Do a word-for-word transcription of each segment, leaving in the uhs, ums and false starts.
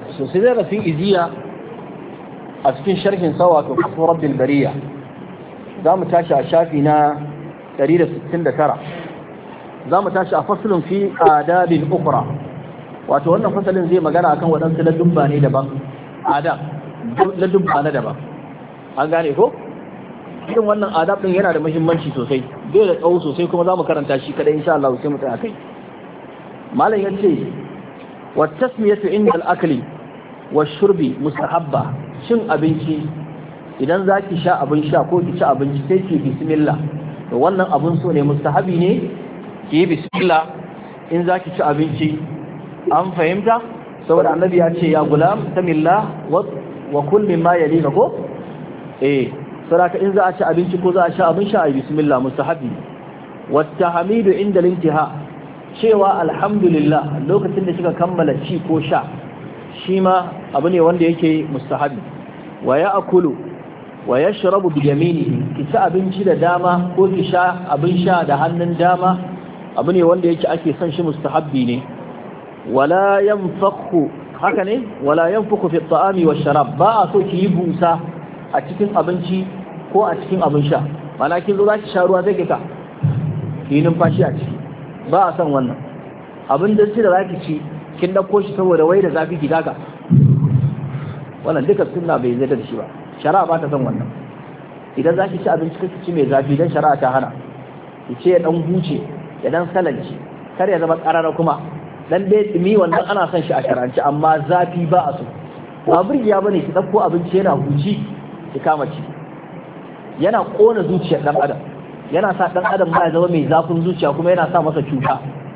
so sai da fi iziya a cikin sharhin sa wato kafu rabbil bariya za mu tashi a shafi na ɗari da sittin da tara za mu tashi a faslun fi adabin ukra wato wannan fasalin zai magana akan waɗansu ladubba ne daban adab ladubba na daban an gane ko irin wannan adab din yana da muhimmanci sosai bai da tsawo sosai kuma za mu karanta shi kadai insha Allah sai mu tsaya kai malam yace wa tasmiyatu inda al-akli wa shurbi mustahabba cin abinci idan zaki sha abin sha ko ki ci abinci sai ki bismillah to wannan abun so ne mustahabi ne ki yi bismillah in zaki ci abinci an fahimta saboda annabi ya ce ya gulam tamillah wa wa kul mimma yalika ko eh saboda in za a ci abinci ko za a sha abin sha ayi bismillah mustahabi wa tahmidu inda al-intiha cewa alhamdulillah lokacin da kika kammala ci ko sha shi ma abu ne wanda yake mustahabi wa ya'kulu wa yashrabu bi yaminihi ki ci abinci da dama ko ki sha abin sha da hannun dama abu ne wanda yake ake son shi mustahabbi ne wala yanfakhu haka ne wala yanfakhu fi at-ta'ami wash-sharab ba a so ki yi busa a cikin abinci ko a cikin abin sha mana kin zo zaki sha ruwa sai ki ka ki numfashi a ciki ba a son wannan abin da shi da zaki ci kin dauko shi saboda wai da zafi ki daga wannan duka sunna bai zai da shi ba shari'a ba ta son wannan idan zaki ci abinci kake ci mai zafi dan shari'a ta hana ki ce dan huce ya dan salanci kar ya zama karara kuma dan dai dumi wannan ana son shi a shar'anci amma zafi ba a so ba burgiya bane ki dauko abinci yana huci ki kama ci yana kona zuciyar dan adam yana sa dan adam ba ya zama mai zafin zuciya kuma yana sa masa cuta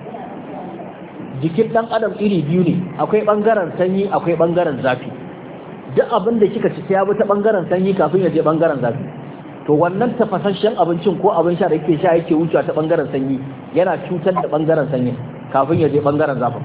jikin dan adam iri biyu ne akwai bangaren sanyi akwai bangaren zafi duk abin da kika ci sai ya bi ta bangaren sanyi kafin ya je bangaren zafi to wannan tafasasshen abincin ko abin sha da yake sha yake wucewa ta bangaren sanyi yana cutar da bangaren sanyi kafin ya je bangaren zafin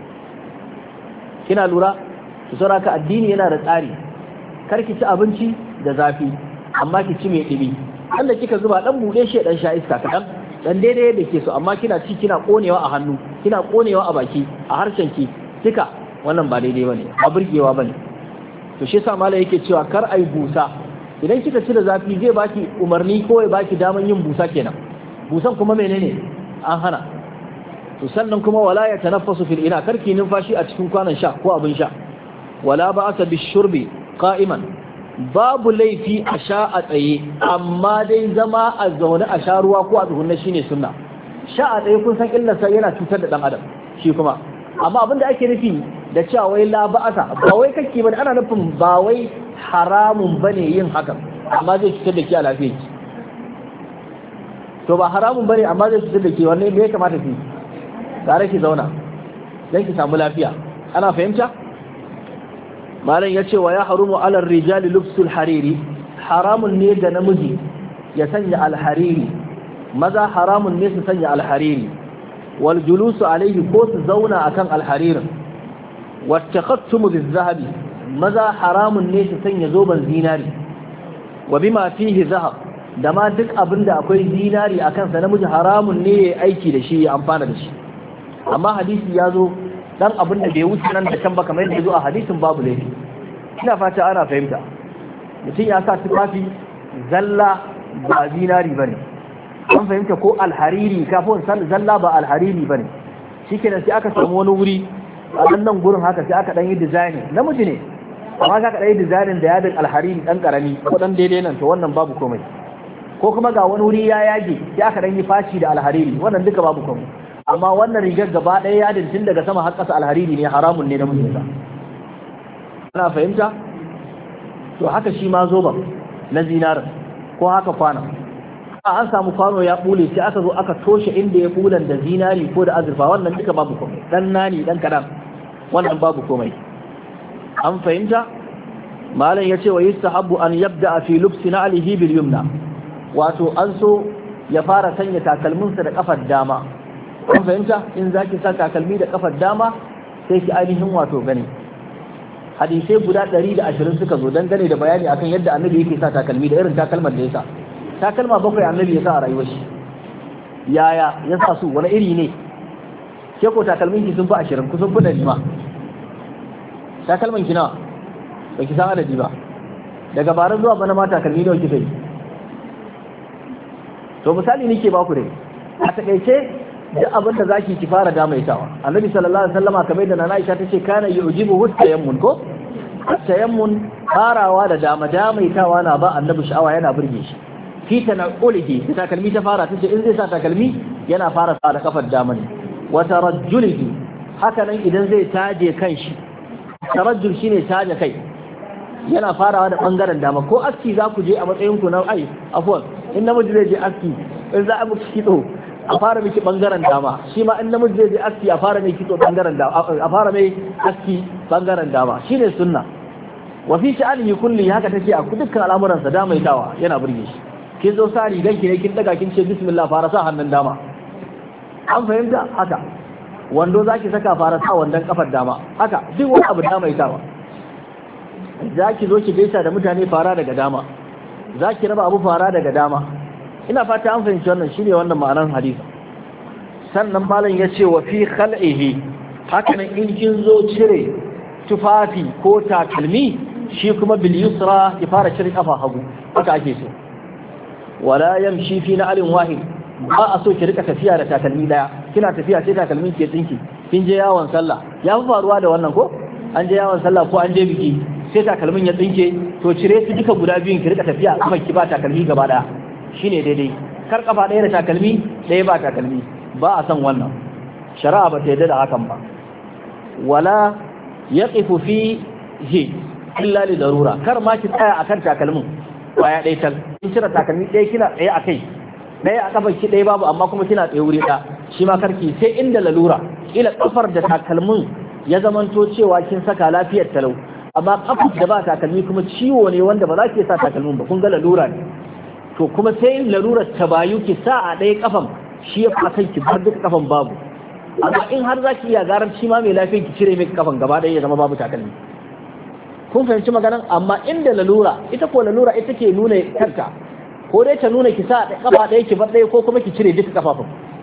kina lura su saraka addini yana da tsari kar ki ci abinci da zafi amma ki ci mai ɗimi Allah kika zuba dan bude shi dan sha iska kadan dan daidai da ke so amma kina ci kina konewa a hannu kina konewa a baki a harshen ki kika wannan ba daidai bane ba burgewa bane to shi yasa malai yake cewa kar ai busa idan kika ci da zafi zai baki umarni ko ya baki daman yin busa kenan busan kuma menene an hana to sannan kuma wala ya tanaffasu fil ina karki numfashi a cikin kwanan sha ko abin sha wala ba'asa bishurbi qa'iman babu laifi a sha a tsaye amma dai zama a zaune a sha ruwa ko a tsugunne shine sunna sha a tsaye kun san illarsa yana cutar da dan adam shi kuma amma abinda ake nufi da cewa wai la ba'asa ba wai kake bane ana nufin ba wai haramun bane yin hakan amma zai cutar da ke a lafiyarki to ba haramun bane amma zai cutar da ke wanne me ya kamata ki tare ki zauna dan ki samu lafiya ana fahimta malam ya ce wa ya harumu alar rijali lubsul hariri haramun ne ga namiji ya sanya alhariri maza haramun ne su sanya alhariri wal julusu alaihi ko su zauna akan alharirin wattakhattumu bizahabi maza haramun ne su sanya zoben zinari wa bima fihi zahab da ma duk abinda akwai zinari akan sa namiji haramun ne ya aiki da shi ya amfana da shi amma hadisi ya zo dan abin da bai wuce nan da can ba kamar yadda zo a hadisin babu laifi ina fata ana fahimta mutum ya sa tufafi zalla ba zinari bane an fahimta ko alhariri kafin san zalla ba alhariri bane shikenan sai aka samu wani wuri a nan gurin haka sai aka dan yi design namiji ne amma ka dan yi design da yadin alhariri dan karami ko dan daidai nan to wannan babu komai ko kuma ga wani wuri ya yage sai aka dan yi fashi da alhariri wannan duka babu komai amma wannan rigar gaba ɗaya yadin tun daga sama har ƙasa alhariri ne haramun ne na musulunta ana fahimta to haka shi ma zoban na zinarin ko haka kwana a an samu kwano ya bule sai aka zo aka toshe inda ya bulan da zinari ko da azurfa wannan duka babu komai dan nani dan kadan wannan babu komai an fahimta malam ya ce wa yustahabbu an yabda fi lubsi na'lihi bil yumna wato an so ya fara sanya takalminsa da kafar dama kun fahimta in zaki sa takalmi da kafar dama sai ki ainihin wato gani hadisai guda ɗari da ashirin suka zo dan gane da bayani akan yadda annabi yake sa takalmi da irin takalmar da ya sa takalma bakwai annabi ya sa a rayuwar shi yaya ya sa su wani iri ne ke ko takalmin ki sun fi ashirin kusan fi ɗari ma takalman ki nawa baki san adadi ba daga bara zuwa bana ma takalmi nawa kika yi to misali nake ba ku dai a takeice duk abin da zaki ki fara damaitawa annabi sallallahu alaihi wasallama kamar da nana Aisha tace kana yujibu tayammun ko tayammun farawa da dama damaitawa na ba annabi sha'awa yana burge shi fi tanaqulihi da takalmi ta fara tace in zai sa takalmi yana fara sa da kafar dama ne wa tarajjulihi haka nan idan zai taje kanshi tarajjul shine taje kai yana farawa da bangaren dama ko aski za ku je a matsayin ku na ai afwan in namiji zai je aski in za a muku kitso a fara miki bangaren dama shi ma in namiji zai je aski a fara mai kitso bangaren dama a fara mai aski bangaren dama shine sunna wa fi sha'anihi kulli haka take a dukkan al'amuran sa damaitawa yana burge shi kin zo sa rigan ki ne kin daga kin ce bismillah fara sa hannun dama an fahimta haka wando zaki saka fara sa wandon kafar dama haka duk wani abu damaitawa zaki zo ki gaisa da mutane fara daga dama zaki raba abu fara daga dama ina fata an fahimci wannan shine wannan ma'anar hadisi sannan malam ya ce wa fi khal'ihi haka nan in kin zo cire tufafi ko takalmi shi kuma bil yusra ki fara cire kafa hagu haka ake so wala yamshi fi na'alin wahid ba a so ki rika tafiya da takalmi daya kina tafiya sai takalmin ki tsinki kin je yawon sallah ya fi faruwa da wannan ko an je yawon sallah ko an je biki sai takalmin ya tsinke to cire su duka guda biyun ki rika tafiya kuma ki ba takalmi gaba daya shine daidai kar kafa daya da takalmi daya ba takalmi ba a san wannan shari'a ba ta yarda da hakan ba wala yaqifu fihi illa li darura kar ma ki tsaya akan takalmin kwaya ɗaya tal in cire takalmi ɗaya kina tsaye akai ɗaya a kafar ki ɗaya babu amma kuma kina tsaye wuri ɗaya shi ma karki sai inda lalura ila kafar da takalmin ya zamanto cewa kin saka lafiyar talau amma kafar da ba takalmi kuma ciwo ne wanda ba za ki sa takalmin ba kun ga lalura ne to kuma sai lalurar ta bayu ki sa a ɗaya kafan shi ya fa ki bar duka kafan babu amma in har za ki iya garar shi ma mai lafiyar ki cire mai kafan gaba ɗaya ya zama babu takalmi kun fahimci maganan amma inda lalura ita ko lalura ita ke nuna kanta ko dai ta nuna ki sa kafa ɗaya ki bar ɗaya ko kuma ki cire duka kafafun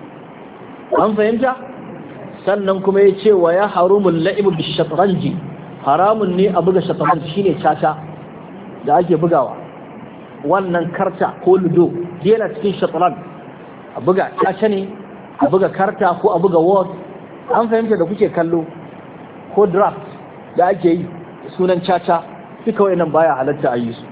an fahimta sannan kuma ya ce wa ya harumul la'ibu bi shatranji haramun ne a buga shatranji shine caca da ake bugawa wannan karta ko ludo yana cikin shatran a buga caca ne a buga karta ko a buga word an fahimta da kuke kallo ko draft da ake yi sunan caca duka wayannan baya halatta a yi su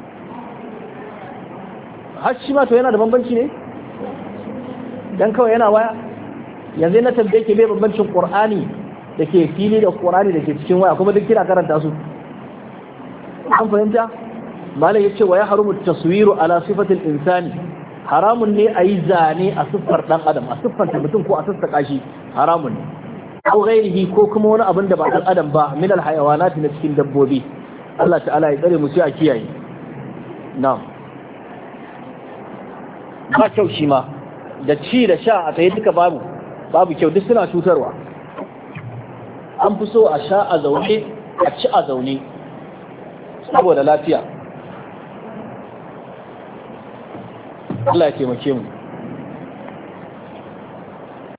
har shi ma to yana da bambanci ne dan kawai yana waya yanzu na tambaye ke bai bambancin qur'ani da ke fili da qur'ani da ke cikin waya kuma duk kina karanta su an fahimta malai yace wa ya harumu taswiru ala sifatil insani haramun ne a yi zane a siffar dan adam a siffanta mutum ko a sassaka shi haramun ne ko gairihi ko kuma wani abin da ba dan adam ba min al hayawanati na cikin dabbobi Allah ta'ala ya tsare mu sai a kiyaye na'am ba kyau shi ma da ci da sha a tsaye duka babu babu kyau duk suna cutarwa an fi so a sha a zaune a ci a zaune saboda lafiya Allah ya taimake mu